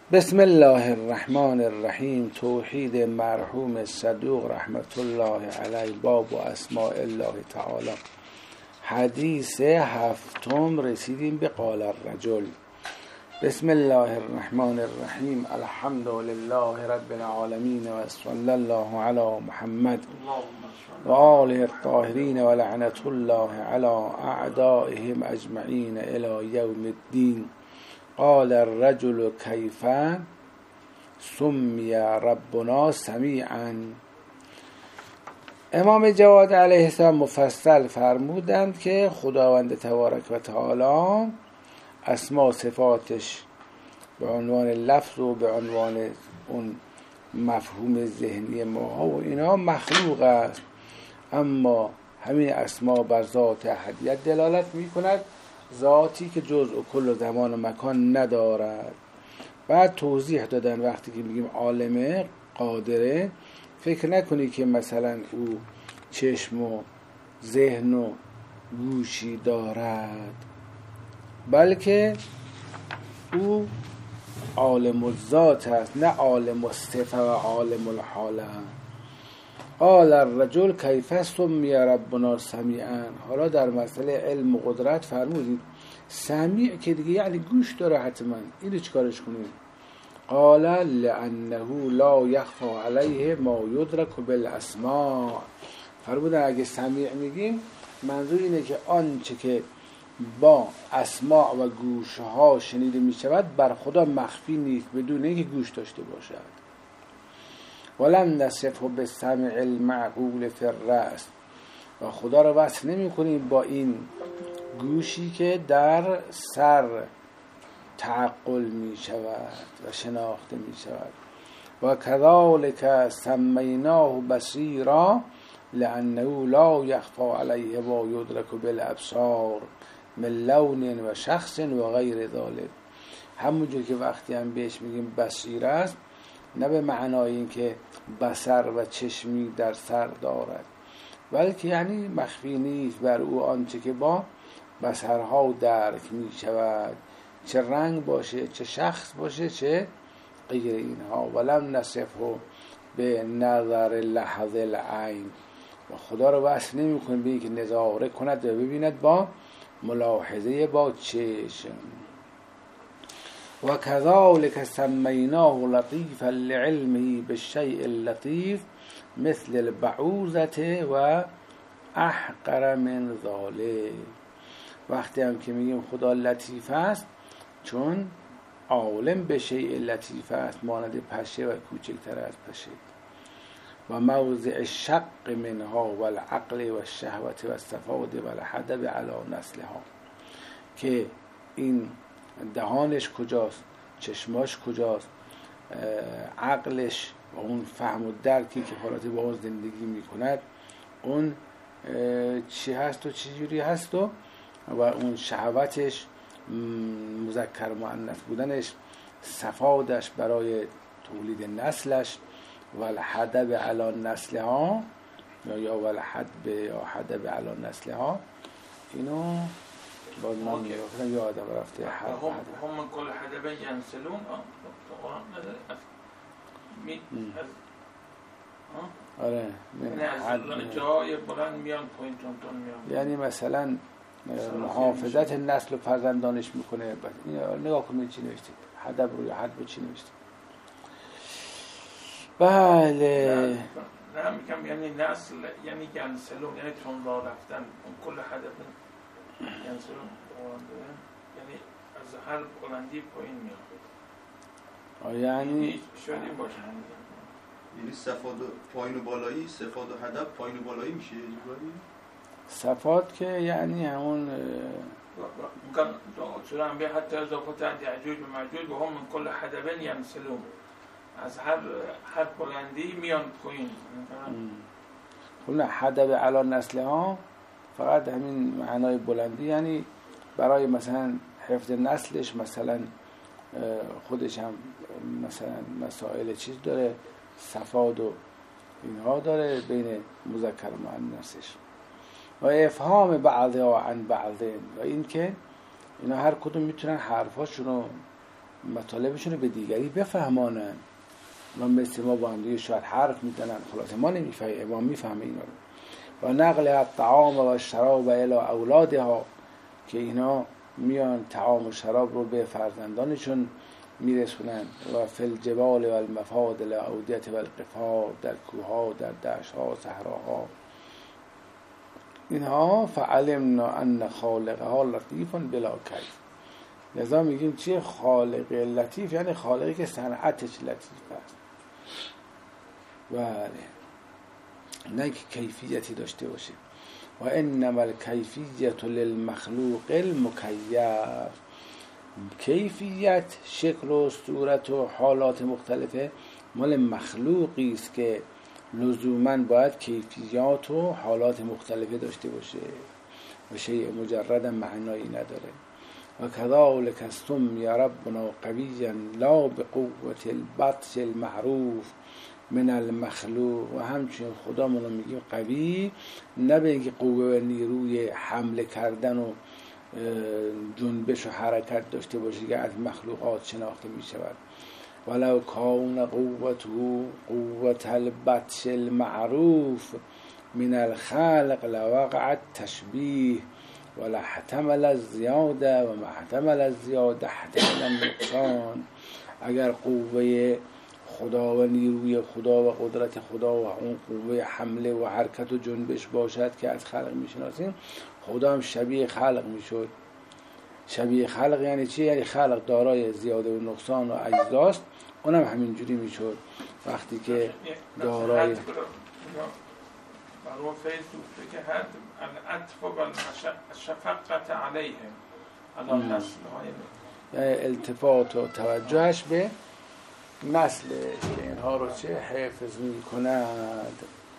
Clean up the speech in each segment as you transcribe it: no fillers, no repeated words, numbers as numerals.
بسم الله الرحمن الرحیم. توحید مرحوم صدوق رحمت الله علیه باب و اسماء الله تعالی. حدیث هفتم رسیدیم به قال الرجل. بسم الله الرحمن الرحیم. الحمد لله رب العالمین و صلی الله علی محمد و آله الطاهرین و لعنت الله علی اعدائهم اجمعین الی یوم الدین. قال الرجل کیف سمی ربنا سمیعا. امام جواد علیه السلام مفصل فرمودند که خداوند تبارک و تعالی اسما و صفاتش به عنوان لفظ و به عنوان اون مفهوم ذهنی ما و اینا مخلوق است، اما همین اسما بر ذات احدیت دلالت می کند، ذاتی که جزء و کل زمان و مکان ندارد. بعد توضیح دادن وقتی که میگیم عالمه قادره، فکر نکنی که مثلا او چشم و ذهن و گوشی دارد، بلکه او عالم الذات است، نه عالم الصفه و عالم الحال. قال الرجل کیف سمی ربنا سمیعا. حالا در مسئله علم و قدرت فرمودید سمیع که دیگه یعنی گوش داره حتما، اینو چیکارش کنیم؟ قال لانه لا یخفی علیه ما یدرک بالاسماع. فرمودن اگه سمیع میگیم منظور اینه که آنچه که با اسماع و گوشها شنیده میشود بر خدا مخفی نیست بدون اینکه گوش داشته باشد. ولم نصفه بالسمع المعقول فی الرأس. و خدا رو وصف نمی کنیم با این گوشی که در سر تعقل می شود و شناخته می شود. و کذالک سمیناه بصیرا لانه لا یخفی علیه ما یدرک بالابصار من لون و شخص و غیر ذلک. همونجور که وقتی هم بهش میگیم بصیر است، نه به معنای این که بصر و چشمی در سر دارد، بلکه یعنی مخفی نیست بر او آنچه که با بصرها درک می شود، چه رنگ باشه، چه شخص باشه، چه غیر اینها. ولم نصفه به نظر لحظ العین. و خدا رو وصف نمی کنیم به اینکه نظاره کند و ببیند با ملاحظه با چشم. و کذالک سمیناه لطیفا لعلمه بالشیء اللطیف مثل البعوضة و احقر من ذلک. وقتی هم که میگیم خدا لطیف است چون عالم به شیء لطیف است، مانند پشه و کوچکتر از پشه. و موضع الشق منها و العقل و الشهوة و الصفاد و الحدب علی نسلها، که این دهانش کجاست، چشماش کجاست، عقلش و اون فهم و درکی که حالت با اون زندگی میکند اون چی هست و چی جوری هست، و اون شهوتش، مذکر مؤنث بودنش، صفادش برای تولید نسلش، و الحدب علی نسلها یا والحدب یا حدب علی نسلها. اینو باز من یادم رفته. هم من کل حدبه ینسلون. آره از جای بلند میان پایین میان، یعنی مثلا محافظت نسل و فرزندانش میکنه. نگاه کنید چی نوشته، حدب روی حدب چی نوشته. بله نه میگم یعنی نسل یعنی ینسلون یعنی تون را رفتن. اون کل حدبه ینسلون یعنی از هر بلندی پایین میاد. یعنی شاید این باشه، یعنی صفات پایین و بالایی، صفات و هدف پایین و بالایی میشه یه جوری. صفات که یعنی همون ممکن سوره انبیاء حتی اضافت یعجوج و معجوج و هم من کل حدبن ینسلون، از هر بلندی میان پایین. نه حدب علی نسلها فقط همین معنای بلندی، یعنی برای مثلا حفظ نسلش مثلا خودش هم مثلا مسائل چیز داره، صفات و اینها داره بین مذکر و مؤنثش، و افهام بعضها عن بعض، و این که اینا هر کدوم میتونن حرفاشونو مطالبشون رو به دیگری بفهمانن. ما مثل ما با هم دیگه شاید حرف میزنن، خلاص ما نمیفهمیم، ما میفهمیم اینا رو. و نقل الطعام و شراب الی اولادها، که اینا میان طعام و شراب رو به فرزندانشون میرسونن. و فی الجبال و المفاضل اودیت و القفار، در کوها، در دشت‌ها، صحراها. اینها فعلمنا ان خالقها لطیف بلا کیف. لذا میگیم چیه خالق لطیف؟ یعنی خالقی که صنعتش لطیف است. بله، نه که کیفیتی داشته باشه. و انما الکیفیت للمخلوق المکیف. کیفیت، شکل و صورت و حالات مختلفه مال مخلوقی است که لزوماً باید کیفیات و حالات مختلفه داشته باشه و شیء مجرد معنایی نداره. و کذالک سمی ربنا قویا لا بقوة البطش المعروف من المخلوق. و همچنین خدامون رو میگیم قوی، نه به اینکه قوه و نیروی حمله کردن و جنبش و حرکت داشته باشه که از مخلوقات شناخته می شود. ولو کان قوته قوة البطش المعروف من الخلق لوقع التشبیه ولاحتمل الزیاده و ما احتمل الزیاده احتمل النقصان. اگر قوه خدا و نیروی خدا و قدرت خدا و اون قوه حمله و حرکت و جنبش باشد که از خلق میشناسیم، خدا هم شبیه خلق میشد. شبیه خلق یعنی چی؟ یعنی خلق دارای زیاده و نقصان و اجزاست، اونم همینجوری میشد وقتی که دارای برای فیض دوسته که هر العطف و الشفقت علیهم علی نسل‌های، یعنی التفات و توجهش به نسلش که اینها رو چه حفظ می کند.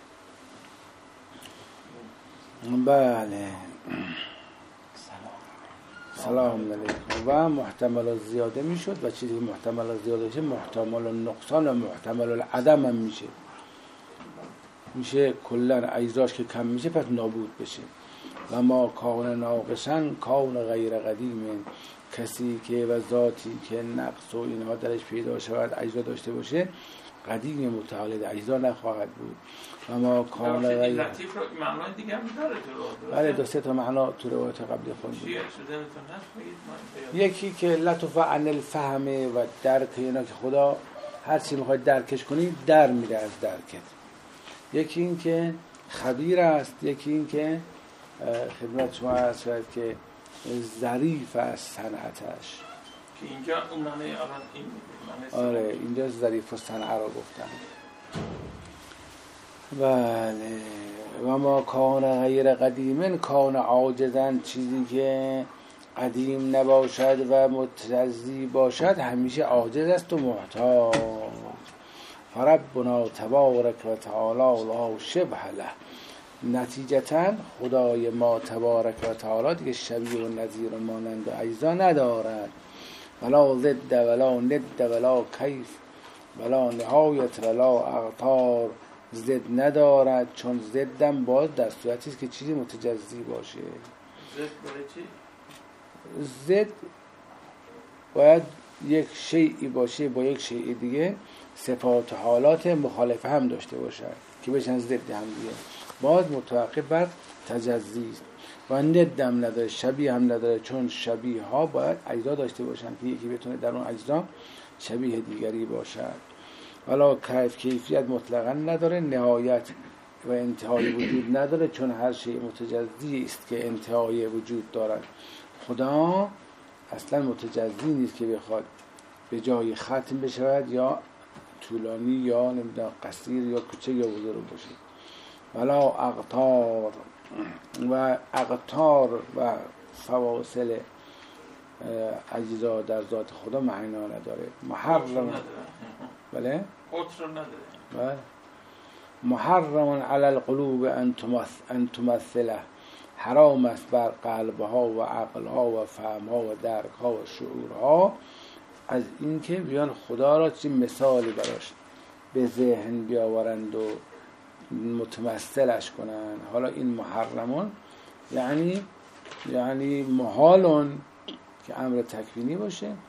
بله، سلام علیکم. و محتمل الزیاده میشد و چیزی که محتمل الزیاده میشه محتمل النقصان و محتمل العدم هم میشه کلن اجزاش که کم میشه پس نابود بشه. و ما کان ناقصا کان غیر قدیم. کسی که و ذاتی که نقص و اینها درش پیدا شود اجزا داشته باشه قدیم متعال اجزا نخواهد بود. و ما کان غیر لطیف رو معنای دیگه هم داره تو رو. بله، دو سه تا معنا تو روایت قبلی خوندیم. یکی که لطف عن الفهم و درک، اینا که خدا هر چی میخواد درکش کنی در میده از درکت. یکی این که خبیر است، یکی این که خدمت شما عرض شد که ظریف است صنعتش، که اینجا اون معنی الان این معنی. آره، اینجا ظریف و صنعه را گفتن. بله. و ما کان غیر قدیمن کان عاجزن، چیزی که قدیم نباشد و متجزی باشد همیشه عاجز است و محتاج. فربنا تبارک و تعالی لا شبه له. نتیجتا خدای ما تبارک و تعالی دیگه شبیه و نظیر و مانند و اجزا ندارد. ولا ضد ولا ند ولا کیف ولا نهایت ولا اقطار. ضد ندارد، چون ضدم باید در صورتی است که چیزی متجزی باشه. ضد برای چی؟ ضد باید یک شیئی باشه با یک شیء دیگه صفات و حالات مخالفه هم داشته باشد که بشن ضد هم دیگه. باید متوقف بر تجزی است. و ندم نداره، شبیه هم نداره، چون شبیه ها باید اجزا داشته باشن که یکی بتونه در اون اجزا شبیه دیگری باشد. ولی کیفیت مطلقا نداره، نهایت و انتهای وجود نداره، چون هر شیء متجزی است که انتهای وجود دارد. خدا اصلا متجزی نیست که بخواد به جای ختم بشود یا طولانی یا نمیدونم قصیر یا کوچک یا بزرگ باشه. ولا اقطار، و اقطار و فواصل اجزا در ذات خدا معنا نداره. محرم، بله، قطر نداره. بله، محرم علی القلوب ان تمثله. حرام است بر قلبها و عقلها و فهمها و درکها و شعورها از اینکه بیان خدا را چه مثالی براش به ذهن بیاورند و متمثلش کنن. حالا این محرمون یعنی محالون که امر تکوینی باشه،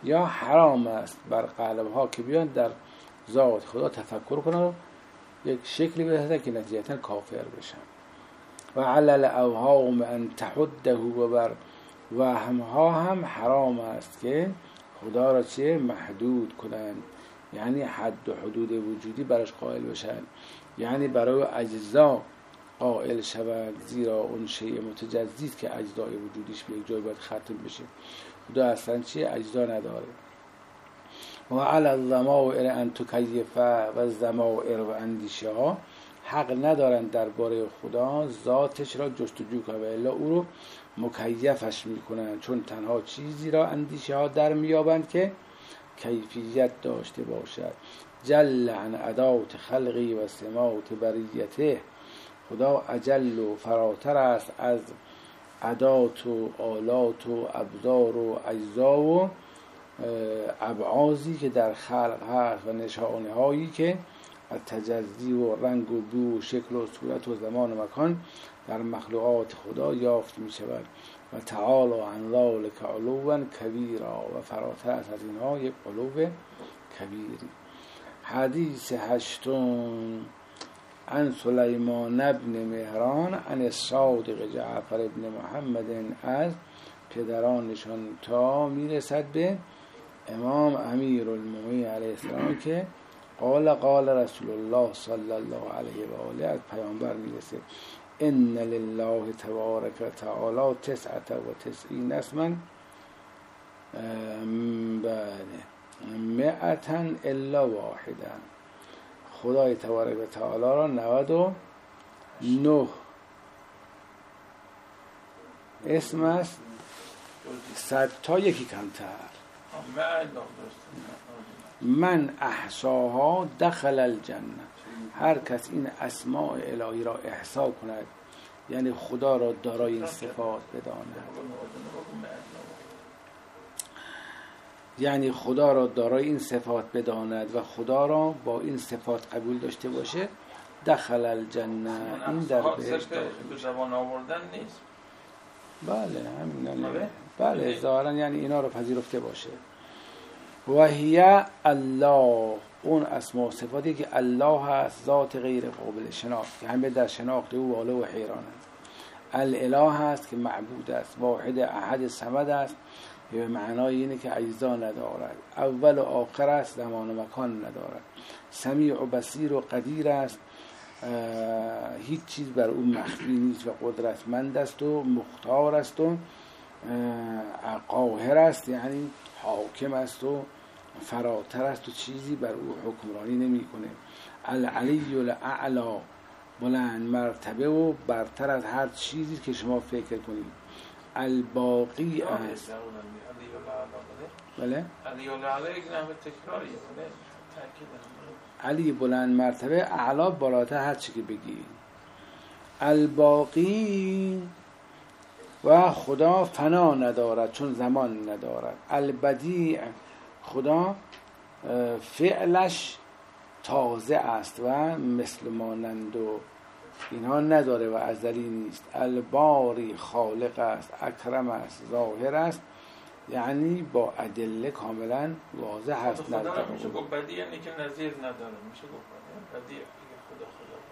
یا حرام است بر قلب ها که بیان در ذات خدا تفکر کنن و یک شکلی بهتر که نتیجتا کافر بشن. و علل اوهام ان تحده و بر وهم ها هم حرام است که خدا را چه محدود کنند، یعنی حد و حدود وجودی براش قائل بشن، یعنی برای اجزا قائل شود، زیرا اون شیء متجزید که اجزای وجودیش به یک جای باید ختم بشه. خدا اصلا چیه؟ اجزا نداره. و علی الضمائر ان تکیف و الضمائر و اندیشه ها حق ندارن درباره خدا ذاتش را جستجو کنن و الا او رو مکیفش میکنن، چون تنها چیزی را اندیشه ها در میابند که کیفیت داشته باشد. جل عن ادات خلقی و سمات بریته، خدا اجل و فراتر است از ادات و آلات و ابزار و اجزا و ابعاضی که در خلق هست و نشانه هایی که از تجزی و رنگ و بو و شکل و صورت و زمان و مکان در مخلوقات خدا یافت می شود. و تعالی عن ذلک علوا کبیرا، و فراتر از اینها یک علو کبیری. حدیث هشتم عن سلیمان ابن مهران عن الصادق جعفر ابن محمد از پدرانشان تا میرسد به امام امیر المؤمنین علیه السلام که قال رسول الله صلی الله علیه و آله، از پیامبر میرسه ان لله تبارک و تعالی 99 اسما مئة الا واحدا، خدای تبارک و تعالی را 99 اسم است، 100 تا یکی کمتر. من احصاها دخل الجنه، هر کس این اسماء الهی را احصا کند، یعنی خدا را دارای این صفات بداند، یعنی خدا را دارای این صفات بداند و خدا را با این صفات قبول داشته باشه، دخل الجنه، این در بهشت به زبان آوردن نیست. بله همین، بله ظاهرا یعنی اینا رو پذیرفته باشه. و هی الله، اون اسما و صفاتی که الله هست، ذات غیر قابل شناخت که همه در شناخت او واله و حیران است. الاله هست که معبود است، واحد احد صمد است که به معنای اینه که اجزا ندارد، اول و آخر است، زمان و مکان ندارد، سمیع و بصیر و قدیر است، هیچ چیز بر او مخفی نیست و قدرتمند است و مختار است و قاهر است، یعنی حاکم است و فراتر است و چیزی بر او حکمرانی نمیکنه. العلی الاعلی، بلند مرتبه و برتر از هر چیزی که شما فکر کنید. الباقی است. بله؟ علی بلند مرتبه، اعلا بالاتر هر چی که بگی. الباقی، و خدا فنا ندارد چون زمان ندارد. البدیع، خدا فعلش تازه است و مثل مانند و اینها نداره و ازلی نیست. الباری، خالق است، اکرم است، ظاهر است، یعنی با ادله کاملا واضح است. خدا میشه گفت بدیع، یعنی که نظیر نداره، میشه گفت بدیع اگه خدا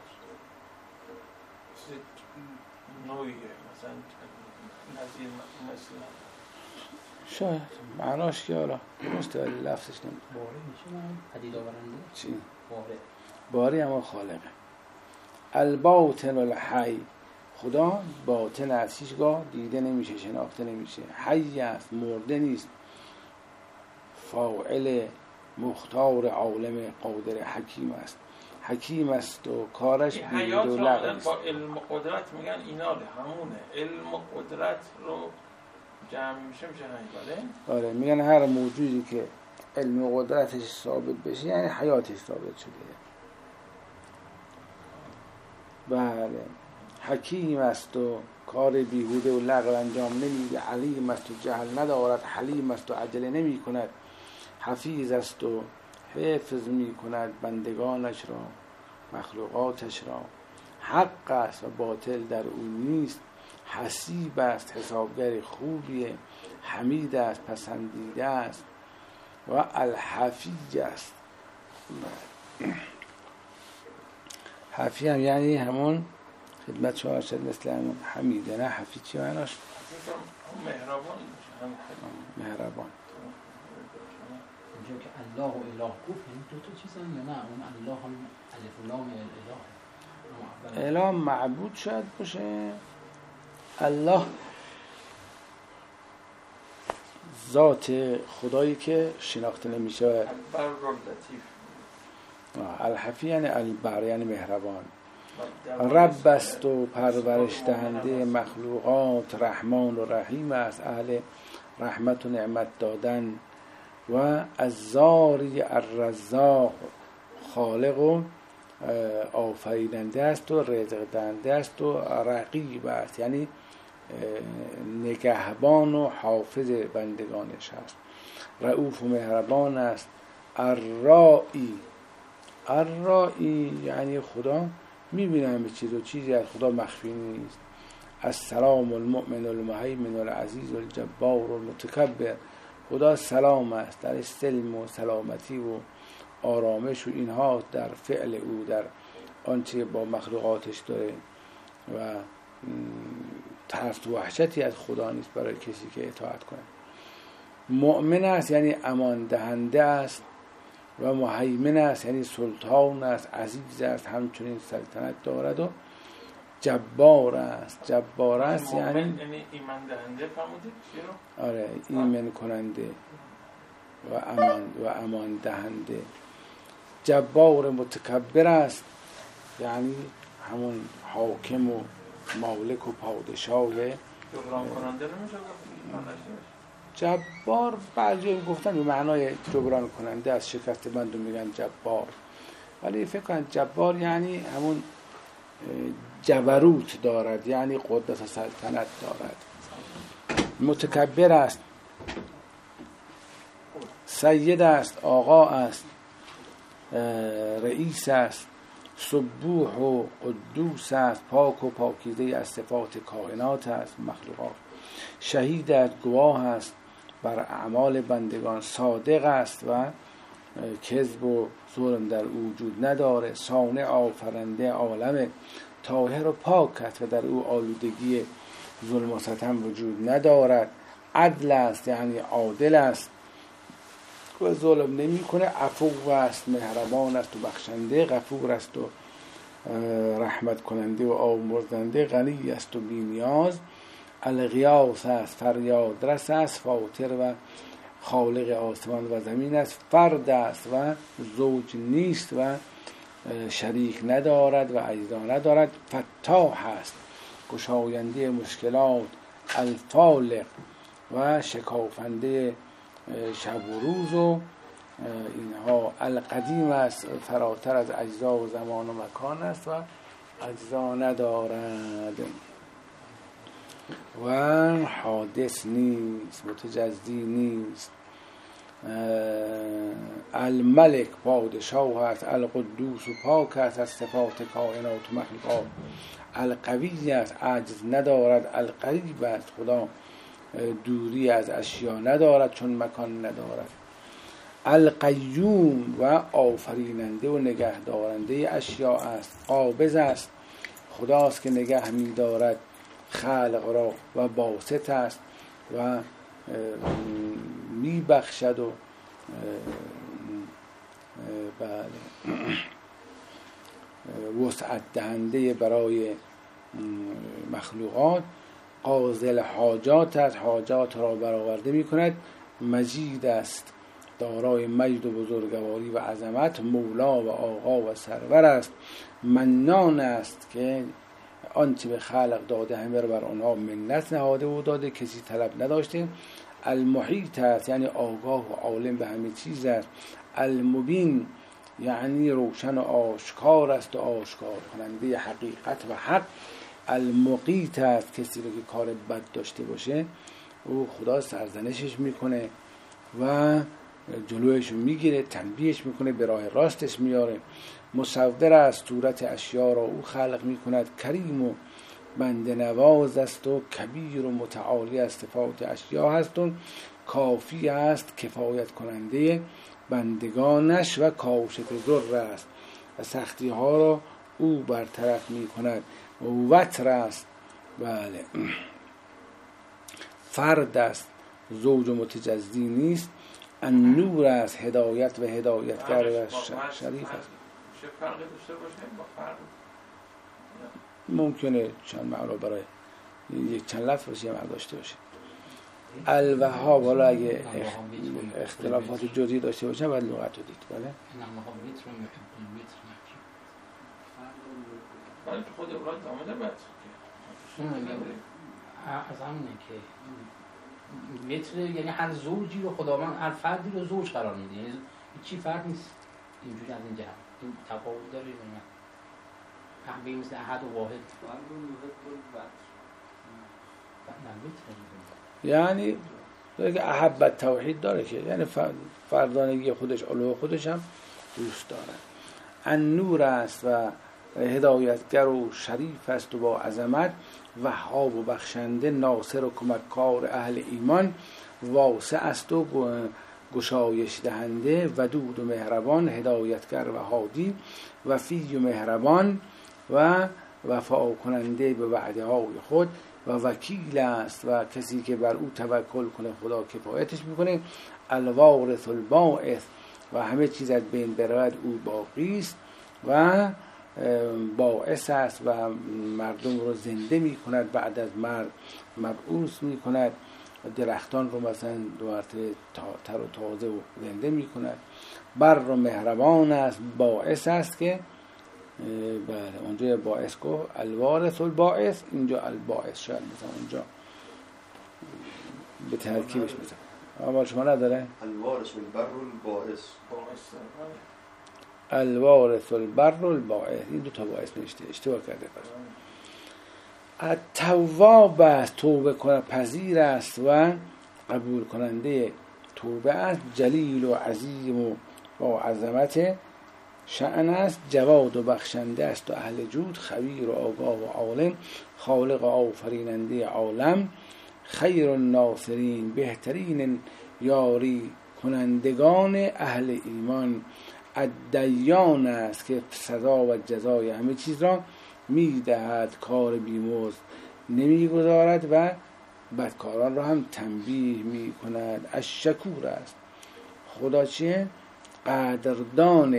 باشه نوعیه، مثلا نظیر مثل شاید معناش که حالا درسته ولی لفظش نمید. باره میشه پدید آورنده؟ چی؟ باره اما خالقه. الباطن الحی، خدا باطن است، هیچگاه دیده نمیشه، شناخته نمیشه. حی است، مرده نیست. فاعل، مختار، عالم، قادر، حکیم است. حکیم است و کارش بیهوده و لغو است. با علم و قدرت میگن اینا همونه، علم و قدرت رو جمع میشه حی. بله؟ آره، میگن هر موجودی که علم و قدرتش ثابت بشه یعنی حیاتش ثابت شده. بله. حکیم است و کار بیهوده و لغو انجام نمیده. علیم است و جهل ندارد. حلیم است و عجله نمی کند. حفیظ است و حفظ می کند بندگانش را، مخلوقاتش را. حق است و باطل در او نیست. حسیب است، حسابگر خوبیه. حمید است، پسندیده است. و الحفی است. حفی هم یعنی همون خدمت شما شد مثل همون حمیده، نه حفی چی معناش؟ مهربان. مهربان. اینجا که الله و اله گفت این دو تا چیزن یا نه؟ اون الله هم الف و لام اله. اله معبود شاید باشه. الله ذات خدایی که شناخته نمیشه. البر لطیف. الحفی یعنی البر یعنی مهربان. رب است و پرورش دهنده مخلوقات، رحمان و رحیم است، اهل رحمت و نعمت دادن و الزاری الرزاق، خالق و آفریننده است و رزق دهنده است و رقیب است، یعنی نگهبان و حافظ بندگانش است. رؤوف و مهربان است. الرائی، الرائی یعنی خدا میبینه همه چیز و چیزی از خدا مخفی نیست. السلام المؤمن المهیمن العزیز الجبار المتکبر، خدا سلام است، در سلم و سلامتی و آرامش و اینها در فعل او، در آنچه با مخلوقاتش داره و ترس و وحشتی از خدا نیست برای کسی که اطاعت کنه. مؤمن است یعنی امان دهنده است و مهیمن است یعنی سلطان است، عزیز است، همچنین سلطنت دارد و جبار است. جبار است یعنی ایمان دهنده فرمودید چی رو؟ آره، ایمان کننده و امان دهنده. جبار متکبر است یعنی همون حاکم و مالک و پادشاه. جبران کننده نمیشه جبار بعضی گفتن به معنای جبران کننده از شکست بندو میگن جبار، ولی فکر کنم جبار یعنی همون جبروت دارد، یعنی قدرت و سلطنت دارد. متکبر است، سید است، آقا است، رئیس است، سبوح و قدوس است، پاک و پاکیزه از صفات کائنات است، مخلوقات. شهید است، گواه است بر اعمال بندگان. صادق است و کذب و ظلم در وجود نداره. صانع آفرنده عالم، طاهر و پاک است و در او آلودگی ظلم و ستم وجود ندارد. عدل است یعنی عادل است و ظلم نمی کنه. عفو است، مهربان است و بخشنده. غفور است و رحمت کننده و آمرزنده. غنی است و بی نیاز. الغیاث است، فریاد رس است. فاطر و خالق آسمان و زمین است. فرد است و زوج نیست و شریک ندارد و اجزا ندارد. فتاح است، گشاینده مشکلات. الفالق و شکافنده شب و روز و اینها. القدیم است، فراتر از اجزا و زمان و مکان است و اجزا ندارد و حادث نیست، متجزی نیست. الملک، پادشاه است. القدوس، پاک است از صفات کائنات و مخلوقات. القوی است، عجز ندارد. القریب است، خدا دوری از اشیا ندارد چون مکان ندارد. القیوم و آفریننده و نگهدارنده اشیا است. قابض است، خداست که نگه می دارد خلق را. و باسط است و می بخشد و وسعت دهنده برای مخلوقات. قاضی حاجات است، حاجات را برآورده می کند. مجید است، دارای مجد و بزرگواری و عظمت. مولا و آقا و سرور است. منان است که آنچه به خلق داده همه را بر آنها منت نهاده و داده، کسی طلب نداشته. المحیط است یعنی آگاه و عالم به همه چیز است. المبین یعنی روشن و آشکار است و آشکار کننده حقیقت و حق. المقیت است، کسی رو که کار بد داشته باشه او خدا سرزنشش میکنه و جلویش رو میگیره، تنبیهش میکنه، به راه راستش میاره. مصور است، صورت اشیا را او خلق میکند. کریم و بنده نواز است و کبیر و متعالی از صفات اشیا هست و کافی است کفایت کننده بندگانش و کاشف ضر است و سختی ها را او برطرف می کند و وتر است. بله فرد است زوج متجزی نیست، النور است هدایت و هدایتگر و شریف است. چه فرقی داشته باشه با فرق؟ ممکنه چند معنا برای یک چند لفظ باشه یا داشته باشه. الوهاب حالا اگه اختلافات جزئی داشته باشه باید لغت رو دید. بله ولی خود اولاد آمده بعد از همونه که متر یعنی هر زوجی رو خداوند هر فردی رو زوج قرار میده، یعنی چی فرد نیست اینجوری از این جهت این تفاوت داره یا نه؟ حقیقی مثل احد و واحد یعنی داره که احبت توحید داره که یعنی فردانگی خودش علو خودش هم دوست داره. النور است و هدایتگر و شریف است و با عظمت، وهاب و بخشنده، ناصر و کمککار اهل ایمان، واسع است و گشایش دهنده، ودود و مهربان، هدایتگر و هادی، وفی و مهربان و وفا کننده به وعده های خود، و وکیل است و کسی که بر او توکل کنه خدا کفایتش میکنه، الوارث الباعث و همه چیز از بین برود او باقی است و باعث است و مردم رو زنده می کند، بعد از مرگ مبعوث می کند، درختان رو مثلا دوباره تر و تازه و زنده می کند، بر و مهربان است، باعث است که بله اونجا باعث گفت الوارث الباعث، اینجا الباعث شاید مثلا اونجا به ترکیبش مثلا اما شما نداره الوارث البر الباعث الوارث البر الباعث، این دو تا باعث نوشته اشتباه کرده. التواب است توبه کنه پذیر است و قبول کننده توبه است، جلیل و عظیم و با عظمت شأن است، جواد و بخشنده است و اهل جود، خبیر و آگاه و عالم، خالق و آفریننده عالم، خیر الناصرین بهترین یاری کنندگان اهل ایمان، الدیان است که سزا و جزای همه چیز را میدهد، کار بیمزد نمیگذارد و بدکاران را هم تنبیه میکند، الشکور است خدا چیه؟ قدردان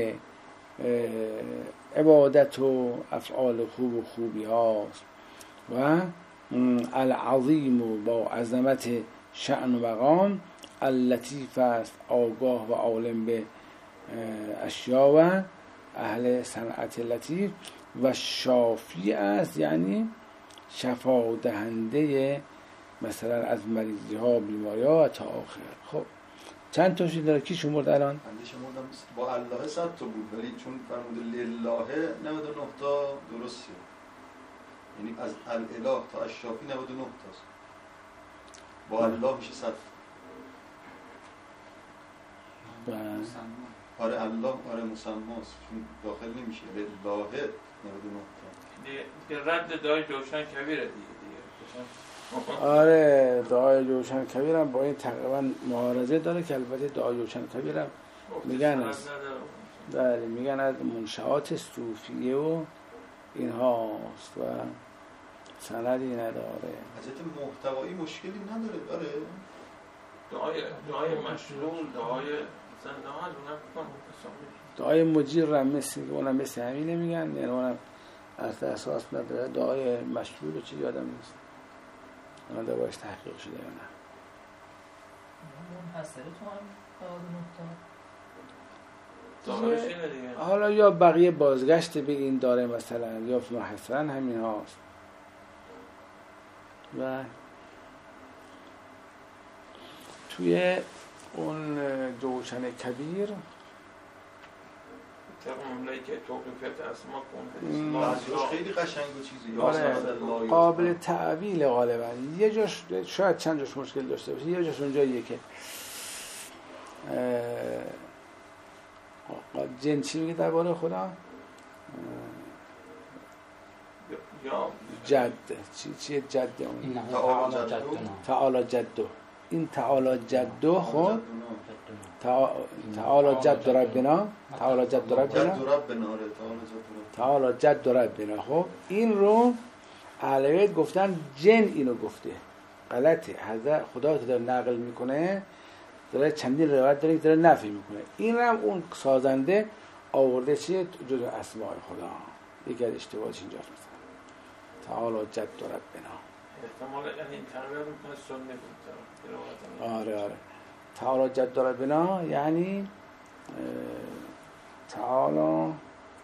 عبادت و افعال خوب و خوبی هاست، و العظیم و با عظمت شأن و مقام، اللطیف است آگاه و عالم به اشیا و اهل صنعت لطیف، و شافی است یعنی شفا دهنده مثلا از مریضی ها بیماری ها تا آخر. خب چند تاشی داره کی شمرد الان؟ من شمردم با الله 100 تا بود ولی چون فرمود لله 99 تا درسته، یعنی از الاله تا الشافی 99 تاست، با الله میشه 100. آره الله آره مسماست چون داخل نمیشه لله 99 تا دیگه رد دعای جوشن کبیره دیگه. آره دعای جوشن کبیر هم با این تقریبا معارضه داره که البته دعای جوشن کبیر هم میگن از بله میگن از منشآت صوفیه و این هاست و سندی نداره. حضرت محتوایی مشکلی نداره داره دعای مشروع دعای دعای مجیر را مثل اونم مثل همینه میگن، یعنی اونم از اساس نداره. دعای مشروع چی یادم نیست اون در باش تحقیق شده یا نه. حالا یا بقیه بازگشت به این داره مثلا یا محصرا همین هاست. و توی اون جوشن کبیر که توقیفت اسما خیلی قشنگ و چیزی قابل تعویل غالبا. یه جاش شاید چند جاش مشکل داشته باشه، یه جاش اونجاییه که جن چی میگه درباره خدا؟ جد چیه جد اون؟ تعالی جدو. تعالی جدو این تعالی جده خب تعالی جد ربنا تعالی جد ربنا تعالی جد ربنا خب این رو اهل بیت گفتن جن اینو گفته. غلطه. حضرت خدا که داره نقل میکنه داره چندین روایت داره که داره نفی میکنه. این هم اون سازنده آورده چیه جز اسماء خدا. یکی از اشتباهش اینجاست مثلا تعالی جد ربنا. احتمال یعنی این تغییر میکنه سنت بود. آره تعالی جد ربنا یعنی تعالی همون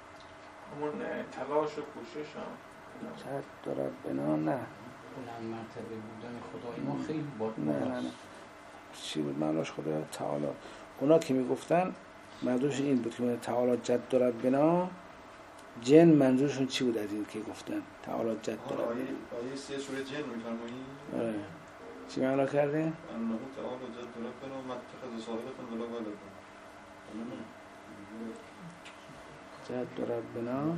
تلاش و کوشش هم جد ربنا. نه اون مرتبه بودن خدای ما خیلی بود. نه چی بود معناش خدا تعالی؟ اونا که میگفتن منظورش این بود که تعالی جد ربنا جن منظورشون چی بود از این که گفتن تعالی جد ربنا؟ آیه 3 سوره جن میفرمایید؟ آره چی معنا کرده؟ انه تعالی جد ربنا ما اتخذ صاحبة ولا ولدا. جد ربنا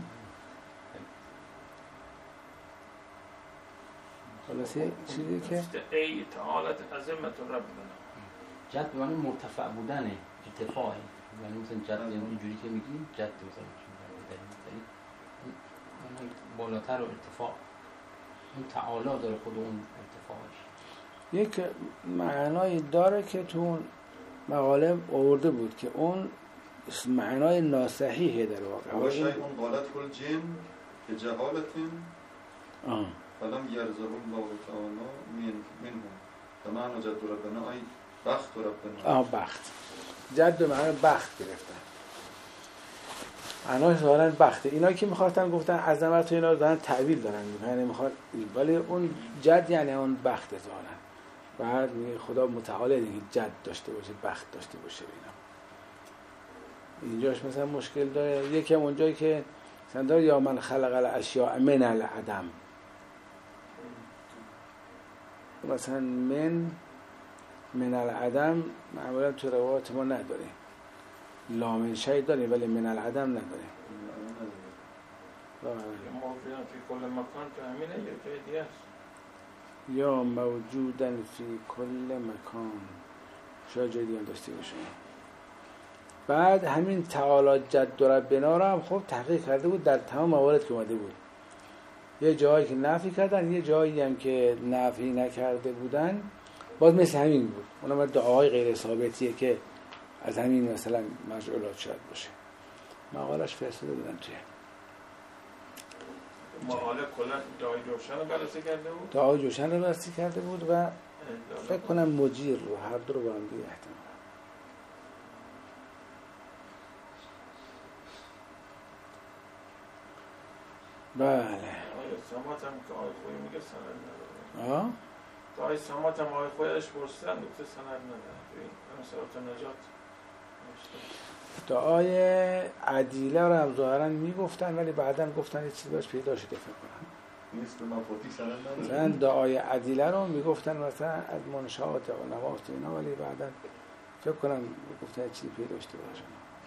خلاصه چیزی که ای تعالت عظمت ربنا جد یعنی مرتفع بودنه، ارتفاعه. یعنی مثلا جد اینجوری که میگیم جد مثلا بالاتر و ارتفاع اون تعالی داره خود اون ارتفاعش. یک معنایی داره که تو اون مقاله آورده بود که اون معنای ناصحیحه در واقع. و شیء قالت کل جن به جهالت فلم یرزه الله تعالی منهم و معنی جد ربنا ای بخت ربنا. بخت جد به معنی بخت گرفتن. معناش ظاهراً بخته. اینا که میخواستن گفتن عظمت و اینا دارن تعبیر دارن یعنی میخواد، ولی اون جد یعنی اون بخت ظاهراً. بعد میگه خدا متعال دیگه جد داشته باشه بخت داشته باشه. اینا اینجاش مثلا مشکل داره. یکی هم اونجایی که مثلا داره یا من خلق الاشیاء من العدم، مثلا من العدم معمولا تو روایات ما نداره. لامن شی داره ولی من العدم نداره. موجودن فی کل مکان که همینه یا جای دیگه است؟ یا موجودن فی کل مکان شاید جای دیگه داشته باشه. بعد همین تعالی جد ربنا رو هم خب تحقیق کرده بود در تمام موارد که اومده بود. یه جایی که نفی کردن، یه جایی هم که نفی نکرده بودن باز مثل همین بود. اونم دعاهای غیر ثابتیه که از همین مثلا مجعولات شاید باشه. مقالش فرستاده بودن توی مقاله کلا دعای جوشن رو بررسی کرده بود. دعای جوشن رو بررسی کرده بود و فکر کنم مجیر رو هر دو رو با هم دیگه احتمال. بله. آیه سامات هم که آیه خویی میگه سند نداره. آیه سامات هم آیه خوییش برستن گفته سند نداره. این صراط نجات دعای عدیله رو هم ظاهرا میگفتن ولی بعدا گفتن یه چیزی باش پیدا شده فکر کنم. نیست مفاتی سند نداره. مثلا دعای عدیله رو میگفتن مثلا از منشآت علماء اینا ولی بعدا فکر کنم گفتن یه چیزی پیدا شده باشه.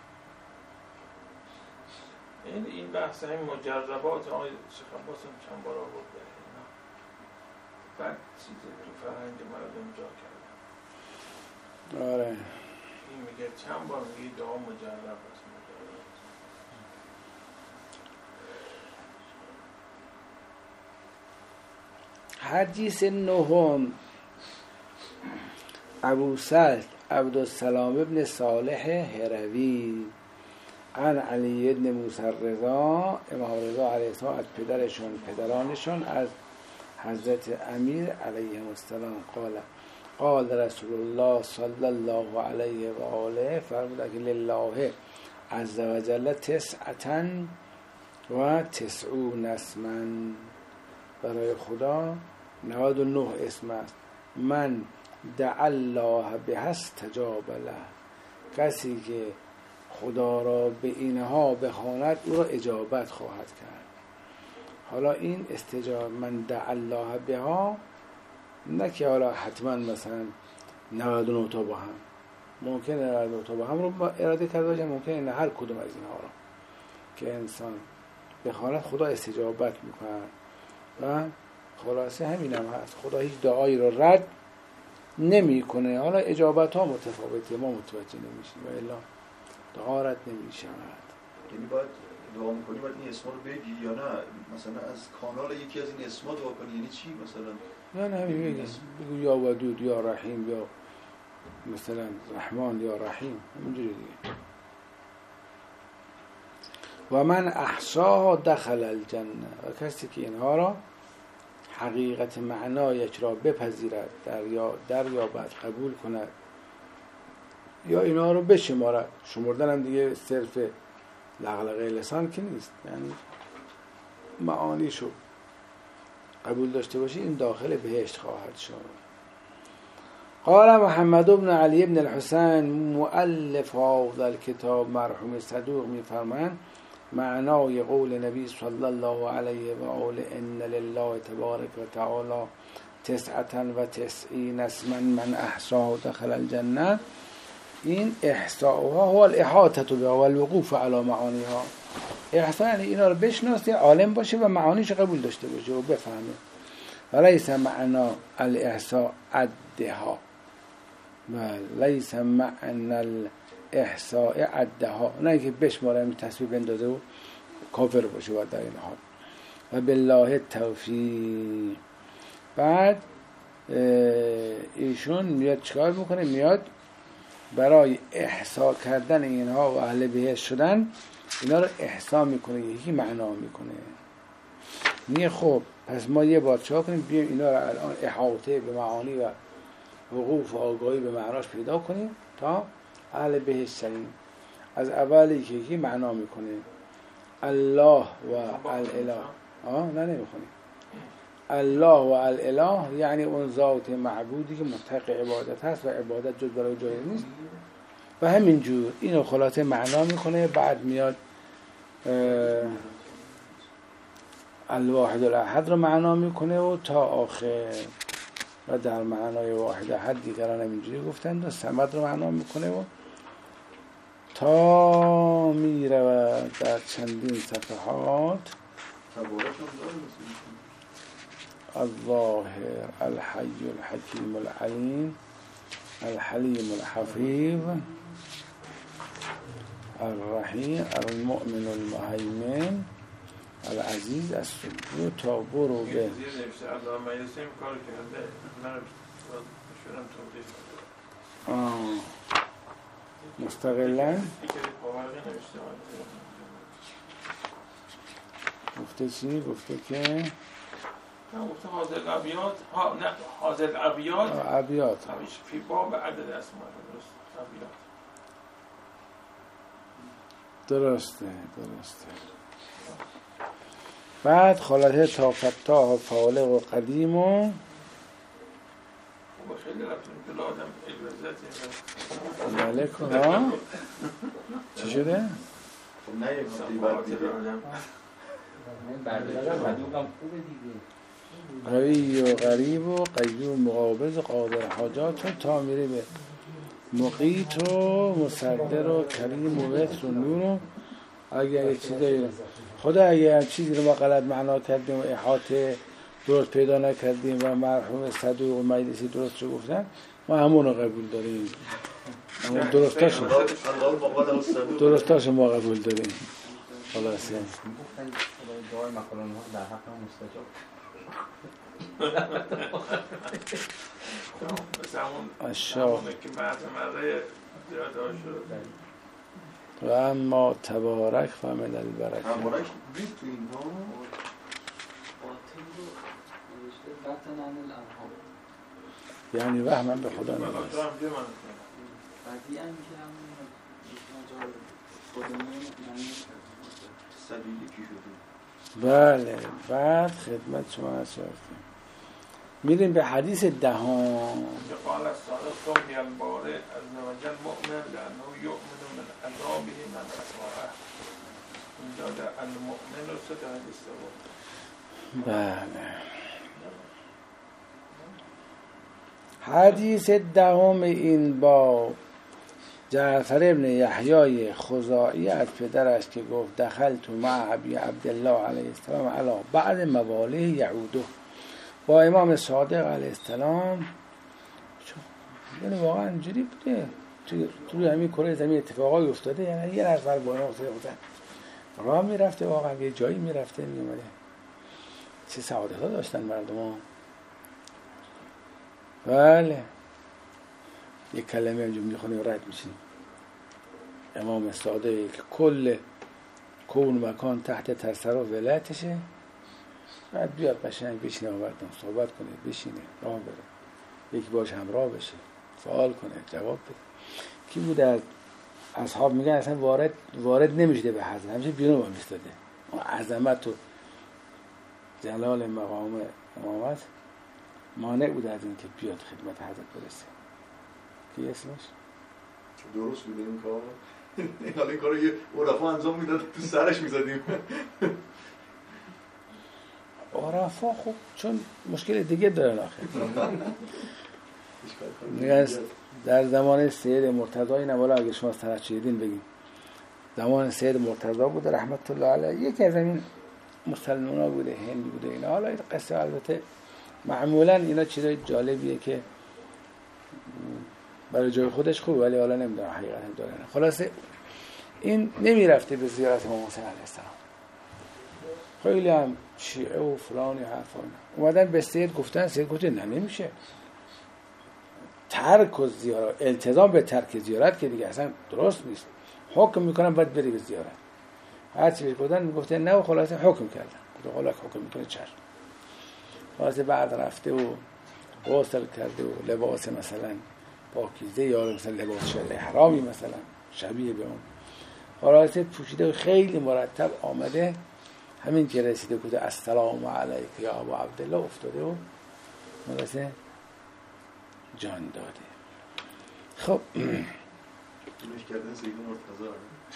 این بحث همین مجربات آقای شیخ عباس هم چند بار آورد به اینا. بعد چیزی تو فرهنگ مردم جا کرده. آره. این میگه چند بار میگه دعا مجرب است. حدیث نهم ابو سعد عبدالسلام ابن صالح هروی عن علی ابن موسی رضا امام رضا علیه السلام از پدرانشون از حضرت امیر علیه السلام قال رسول الله صلی الله علیه و آله فرمود که لله عز و جل 99 اسما، برای خدا 99 اسم است. من دعا الله به استجاب له، کسی که خدا را به اینها بخواند او را اجابت خواهد کرد. حالا این استجاب من دعا الله بها نه که حالا حتما مثلا 99 تا با هم، ممکنه 99 تا با هم رو اراده کرده باشه، ممکنه نه هر کدوم از اینها را که انسان بخواند خدا استجابت میکند. و خلاصه همین هم هست، خدا هیچ دعایی رو رد نمیکنه. حالا اجابت ها متفاوته، ما متوجه نمیشیم و الا طهارت نمیشود. یعنی باید دعا میکنی باید این اسما رو بگی یا نه مثلا از کانال یکی از این اسما دعا کنی؟ یعنی چی مثلا؟ نه همین بگو یا ودود یا رحیم یا مثلا رحمان یا رحیم، همینجوری دیگه. و من احصاها دخل الجنه، و کسی که اینها را حقیقت معنایش را بپذیرد دریابد قبول کند یا اینها رو بشمارد. شمردن هم دیگه صرف لغلقه لسان که نیست، یعنی معانیشو قبول داشته باشی، این داخل بهشت خواهد شد. قال محمد بن علی بن الحسین مؤلف هذا الكتاب مرحوم صدوق میفرمایند معنای قول نبی صلی الله علیه و آله ان لله تبارک و تعالی 99 اسما من احصاها دخل الجنه، این احصاؤها هو الاحاطه بها و الوقوف علی معانیها. احصا یعنی اینا رو بشناسه، عالم باشه و معانیش قبول داشته باشه و بفهمه. وليس معنا الاحصاء عدها، وليس معنى الاحصاء عدها، نه که بشماره تصویب بندازه و کافر باشه و در این حال. و بالله التوفیق. بعد ایشون میاد چکار میکنه؟ میاد برای احصا کردن اینها و اهل بهشت شدن اینا رو احصا میکنه، یکی معنا میکنه. میگه خب پس ما یه بار چکار کنیم؟ بیایم اینا رو الان احاطه به معانی و وقوف و آگاهی به معناش پیدا کنیم تا اهل بهشت شدیم. از اولی که یکی معنا میکنه الله و الاله، نه نمیخونیم. الله و الاله یعنی اون ذات معبودی که مستحق عبادت هست و عبادت جز برای جای نیست، و همینجور اینو خلاصه معنا میکنه. بعد میاد الواحد الاحد رو معنا میکنه و تا آخر، و در معنای واحد احد دیگران همینجوری گفتند و صمد رو معنا میکنه و تا میره و در چندین صفحات الظاهر الحي الحكيم العليم الحليم الحفيظ الرحيم المؤمن المهيمن العزیز الصبور تا برو به مستقلا گفته چی؟ گفته که گفته حاضر ابیات نه حاضر ابیات فی باب عدد اسماء درسته. بعد خلاصه تا فتاح و فالق و قدیم و خیلی رفتیم جلو آدم بله کن. چی شده؟ نه یک مطیبت دیگه قوی و غریب و قیوم مقابض و قادر حاجات تا میره به مقیت و مصدر و کریم و وتر و نور و اگر یک چیزایی خدا اگر چیزی رو ما غلط معنا کردیم و احاطه درست پیدا نکردیم و مرحوم صدوق و مجلسی درست رو گفتن، ما همون رو قبول داریم، همون درستاشو ما قبول داریم. خلاصه دعای مقالان ها در حق مستجاب اشاق و اما تبارک فمن البرکه. تبارک بود تو این ها یعنی وهمن به خدا نمیست. بله. بعد خدمت شما هست میریم به حدیث دهم. قال الصادق البارئ عز وجل مؤمن لانه یؤمن من عذابه من اسمعه. اینجا در المؤمن رو سه حدیث بود. بله. حدیث دهم این با جعفر ابن یحیی خزاعی از پدرش که گفت دخلت مع ابی عبدالله علیه السلام علی بعد مواله یعوده، با امام صادق علیه السلام یعنی واقعا اینجوری بوده. توی همین کره زمین اتفاقایی افتاده، یعنی یه نفر با اینا افتاده بودن راه میرفته، واقعا یه جایی میرفته میومده. چه سعادت ها داشتن مردم ها. بله یک کلمه اینجا میخونی و رد میشین. امام صادق که کل کون مکان تحت تصرف ولایتشه، بعد بیاد قشنگ بشینه و مردم صحبت کنه، بشینه راه بره، یکی باش همراه بشه، سوال کنه، جواب بده. کی بوده از اصحاب میگن اصلا وارد نمیشده به حضرت، همیشه بیرون با میستاده. عظمت و جلال مقام امامت مانع بوده از این که بیاد خدمت حضرت برسه. کی اسمش؟ درست بوده این کار. حالا این کارو یه عرفا انجام میداد تو سرش میزدیم. عرفا خب چون مشکل دیگه دارن آخه. میگن در زمان سید مرتضی، این اولا اگه شما سرچ شدین بگید، زمان سید مرتضی بوده رحمت الله علیه، یکی از این مسلمانا بوده، هندی بوده اینا. حالا این قصه البته معمولا اینا چیزای جالبیه که برای جای خودش خوب، ولی حالا نمیدونم حقیقتا داره. خلاصه این نمیرفته به زیارت امام حسین علیه السلام. خیلی هم شیعه و فلان و حرفا اومدن به سید گفتن، سید گفته نه نمیشه، ترک و زیارت، التزام به ترک زیارت که دیگه اصلا درست نیست، حکم میکنن باید بری به زیارت. هر چی بهش گفتن میگفته نه، و خلاصه حکم کردن. گفت حالا حکم میکنه چشم. خلاصه بعد رفته و غسل کرده و لباس مثلا پاکیزه یا مثلا لباس شده احرامی مثلا شبیه به اون خلاصه پوشیده و خیلی مرتب آمده. همین که رسیده گفته السلام علیک یا ابا عبدالله، افتاده و خلاصه جان داده. خب اینش کردن سید مرتضی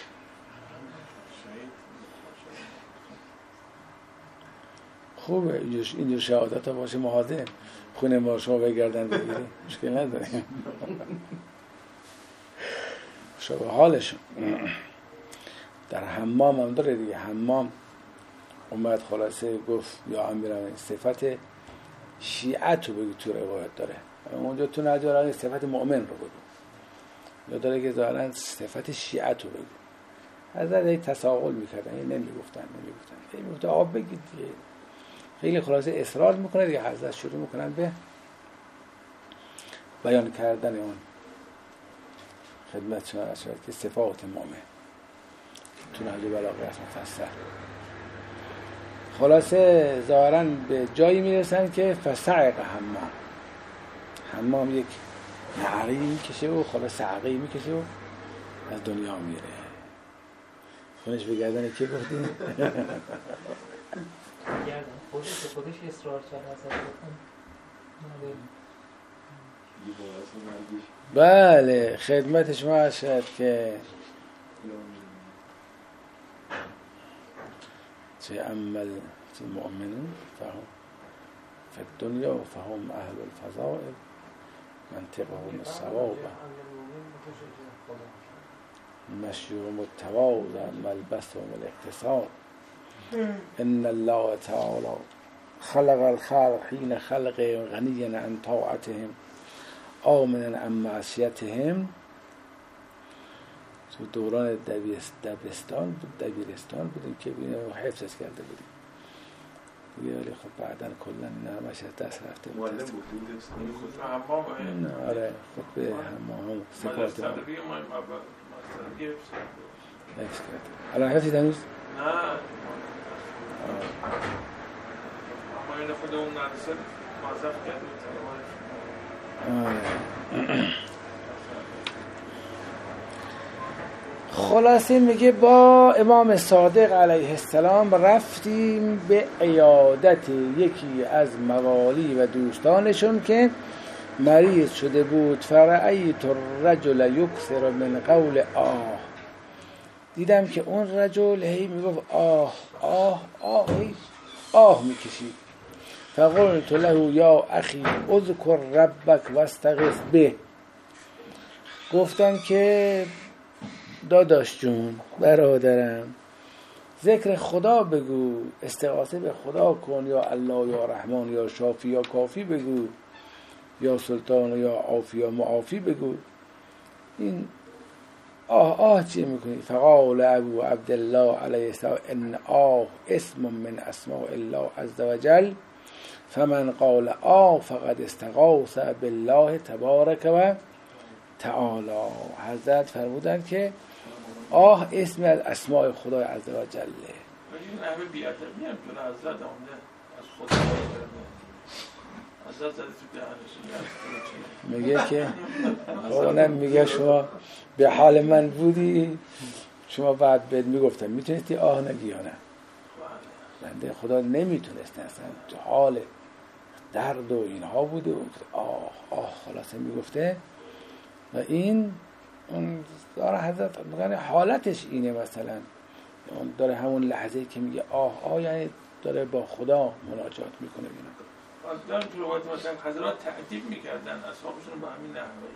خوبه اینجور شهادت ها باشه محاضر خونه ما شما بگردن بگیری مشکل نداره. شبه حالشون در حمام هم داره دیگه. حمام اومد خلاصه گفت یا امیرم صفت شیعت رو بگو، تو روایت داره اونجا تو نداره صفت مؤمن رو بگو، یا داره که دارن صفت شیعت رو بگو. حضرت ای تساقل میکردن، این نمیگفتن این میگفت آب بگید دیگه. خیلی خلاصه اصرار میکنه دیگه. حضرت شروع میکنن به بیان کردن اون خدمت شما رسول که صفات مؤمن تو نهج بلاغه است مفصل. خلاصه ظاهراً به جایی میرسن که فصعق حمام یک نعری میکشه و خلاص صعقی میکشه و از دنیا میره. خونش به گردن کی گفتیم؟ خودش اصرار کرد بله خدمت شما شد که چه عمل چه مؤمنون فهم فی الدنیا و فهم اهل الفضائل منطقهم الصواب مشیهم التواضع ملبسهم الاقتصاد ان الله تعالی خلق الخلق حين خلق غنيا عن طاعتهم آمنا عن معصیتهم. تو دوران دبستان بودیم که اینو حفظش کرده بودیم دیگه، ولی خب بعداً کلاً اینا همش از دست رفته بود. معلم گفتیم حمام آره خب به حمام صفات مدرسه ادبی ما حفظ کرده. الان حفظی هنوز؟ نه اما این خود اون مدرسه معذف کرده خلاصه میگه با امام صادق علیه السلام رفتیم به عیادت یکی از موالی و دوستانشون که مریض شده بود. فرأیت الرجل یکثر من قول آه، دیدم که اون رجل هی میگفت آه آه آه، هی آه میکشید. فقلت له یا اخی اذکر ربک واستغیث به، گفتم که داداش جون برادرم ذکر خدا بگو، استغاثه به خدا کن، یا الله یا رحمان یا شافی یا کافی بگو. یا سلطان یا عافی یا معافی بگو. این آه چیه میکنی؟ فقال ابو عبدالله علیه السلام ان آه اسم من اسماء الله عز وجل فمن قال فقد استغاث بالله تبارک و تعالی. حضرت فرمودند که اسم از اسماء خدای عز و جله. این همه بی‌ادبی هم جلو حضرت آمده از خدا کرده. حضرت زده تو دهنش میگه که اونم میگه شما به حال من بودی، شما بعد بهت میگفتم میتونستی نگی یا نه؟ بنده خدا نمیتونسته، اصلا حال درد و اینها بوده و خلاصه میگفته. و این اون داره حضرت میگه حالتش اینه، مثلا اون داره همون لحظه‌ای که میگه یعنی داره با خدا مناجات میکنه. اینا در روایت مثلا حضرات تعجب میکردن اصحابشون با همین نحوه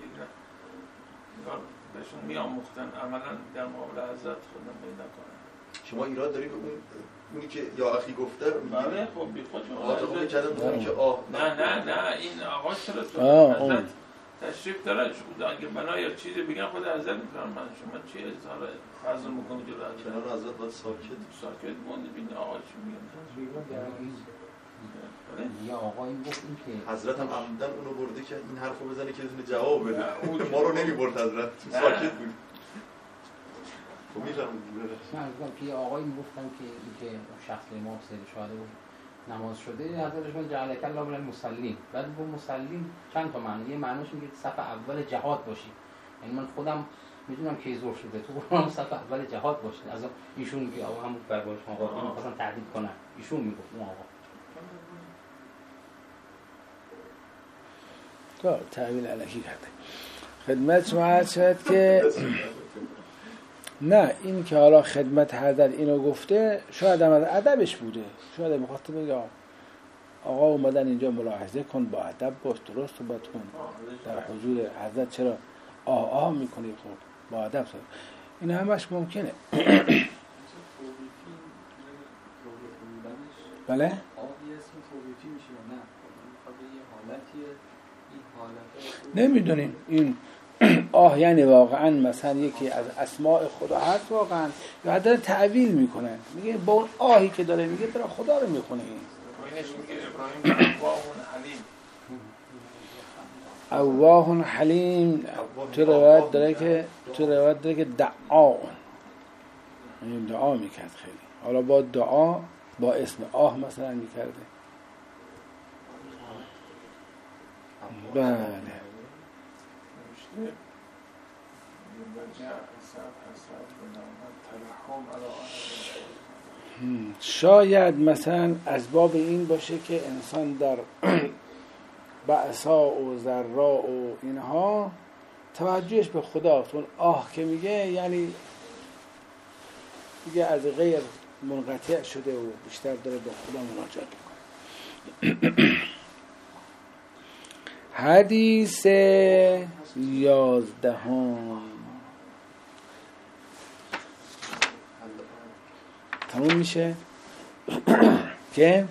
بهشون میآموختن عملا در مقابل حضرت خودم پیدا کنن. شما ایراد داری به اونی که یا اخی گفته؟ بله خب بی خود شما خب کردم که نه این آقا چرا تو حضرت تشریف داره اگه بنا یا چیزی بگن خود حضرت میکنن من شما چی اظهار فضل میکنم جلو حضرت؟ کنار حضرت باید ساکت مونده بینه آقا چی میگن؟ یا آقا این گفت این که حضرت هم عمدن اونو برده که این حرفو بزنه که بتونه جواب بده. ما رو نمیبرد حضرت، ساکت بود. خب میفهمم من گفتم که آقایی میگفتن که این که شخص امام سید شهدا بود نماز شده حضرتش من جعلک الله من المصلین. بعد با مسلم چند تا معنی، یه معنیش اینه که صف اول جهاد باشی، یعنی من خودم میدونم که زور شده تو قرآن صف اول جهاد باشی. از ایشون که آقا همون برباش آقا می‌خواستن تعدیل کنن، ایشون میگفت اون آقا تحویل الکی کرده. خدمت شما عرض شد که نه این که حالا خدمت حضرت اینو گفته شاید هم از ادبش بوده، شاید هم می‌خواسته بگه آقا اومدن اینجا ملاحظه کن، با ادب باش، درست صحبت کن در حضور حضرت، چرا میکنی؟ خب با ادب صحبت. این همش ممکنه. بله؟ نمیدونیم این یعنی واقعا مثلا یکی از اسماء خدا هست واقعا، یا داره تعویل میکنن، میگه با اون آهی که داره میگه داره خدا رو میخونه. این اواه حلیم تو روایت داره که دعا میکرد خیلی، حالا با دعا با اسم مثلا میکرده. بله شاید مثلا اسباب این باشه که انسان در بأسا و ضرا و اینها توجهش به خداست. اون که میگه یعنی دیگه از غیر منقطع شده و بیشتر داره به خدا مناجات میکنه. حدیث 11 تموم میشه که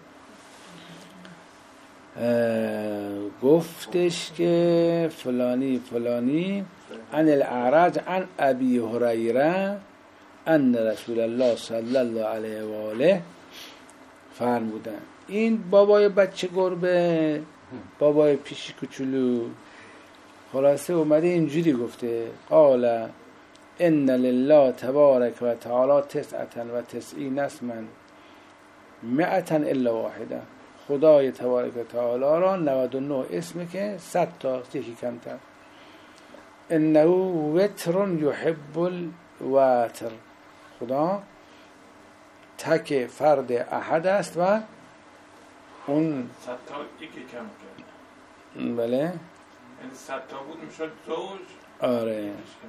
گفتش که فلانی عن الاعرج عن ابی هریره ان رسول الله صلی الله علیه و آله فرمودن. این بابای بچه گربه، بابای پیشی کوچولو، خلاصه اومده اینجوری گفته قال ان لله تبارک و تعالی 99 اسما 100 الا واحده. خدای تبارک و تعالی را 99 اسمه که 100 تا یکی کمتر. انه وتر یحب الوتر. خدا تک فرد احد است و اون 100 تا یکی کم کرد. بله یعنی 100 تا بود میشد زوج. آره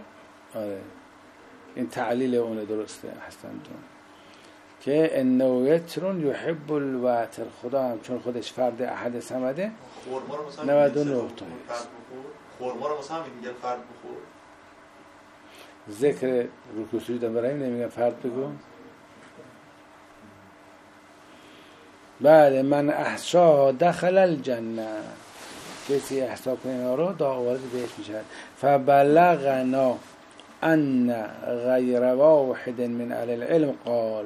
این تعلیل اونه، درسته احسنتون، که انه وتر یحب الوتر. خدا هم چون خودش فرد احد صمده 99 تا خورما رو مثلا میگن فرد بخور. ذکر رکوع سجود برای نمیگن فرد بگو. بعد من احصاها دخل الجنه. کسی احساب کنه اینا رو وارد بهش میشن. فبلغنا ان غیر واحد من اهل العلم قال،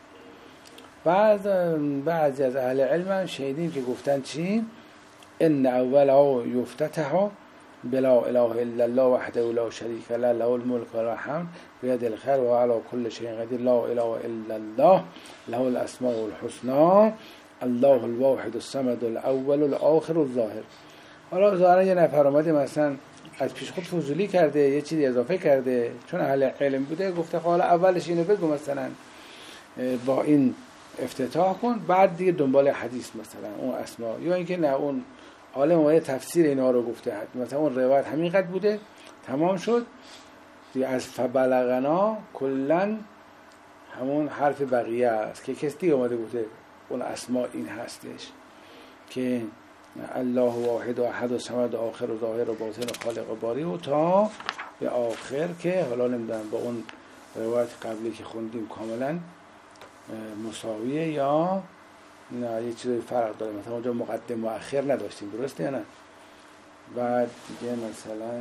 بعضی از اهل علم هم شنیدیم که گفتن چی؟ ان اولا یفتتح بلا اله الا الله وحده لا شریک له له الملك و له الحمد بیاد الخیر و علی کل شیء قدیر لا اله الا الله له الاسماء الحسنى الله الواحد الصمد الاول الاخر الظاهر. حالا ظاهرا یه نفر اومده مثلا از پیش خود فضولی کرده، یه چیزی اضافه کرده، چون اهل علم بوده گفته حالا اولش اینو بگو مثلا با این افتتاح کن، بعد دیگه دنبال حدیث مثلا اون اسما، یا اینکه نه اون عالم وای تفسیر اینا رو گفته، مثلا اون روایت همینقدر بوده تمام شد دیگه. از فبلغنا کلا همون حرف بقیه است که کسی دیگه اومده گفته اون اسما این هستش که الله واحد و احد و صمد و آخر و ظاهر و باطن و خالق و باری و تا به آخر، که حالا نمیدونم با اون روایت قبلی که خوندیم کاملا مساویه یا نه یه چیزی فرق داره. مثلا اونجا مقدم و اخر نداشتیم، درسته یا نه؟ بعد دیگه مثلا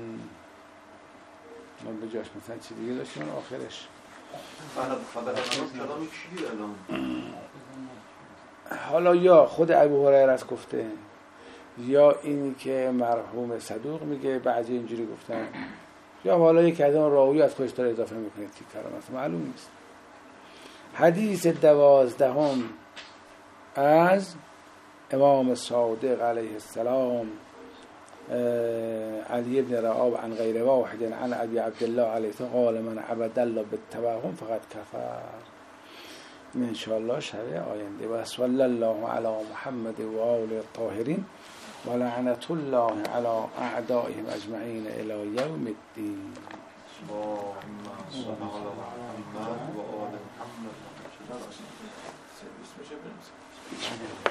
ما به جاش مثلا چی دیگه داشتیم آخرش کلامی چیه الان؟ حالا یا خود ابو هریره است گفته، یا اینی که مرحوم صدوق میگه بعضی اینجوری گفتن، یا حالا یک از اون راوی از خودش داره اضافه میکنه که کلام است، معلوم نیست. حدیث 12 از امام صادق علیه السلام علی بن رعاب عن غیر واحد عن ابی عبدالله علیه السلام قال من عبد الله بالتوهم فقد کفر. ان شاء الله شب آینده. و صلی الله علی محمد و آل الطاهرین و لعنت الله علی اعدائهم اجمعین الی یوم الدین. اللهم صل على محمد و آل محمد. سرویس بشه بریم.